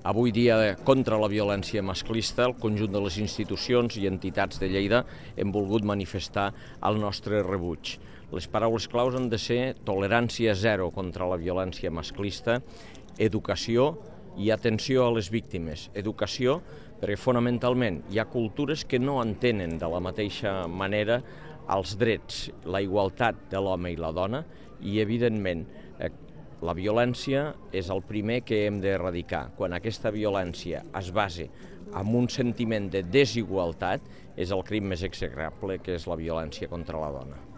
Avui dia, contra la violència masclista, el conjunt de les institucions i entitats de Lleida hem volgut manifestar el nostre rebuig. Les paraules claus han de ser tolerància zero contra la violència masclista, educació i atenció a les víctimes. Educació perquè fonamentalment hi ha cultures que no entenen de la mateixa manera els drets, la igualtat de l'home i la dona i, evidentment, la violència és el primer que hem d'erradicar. Quan aquesta violència es basa en un sentiment de desigualtat, és el crim més execrable, que és la violència contra la dona.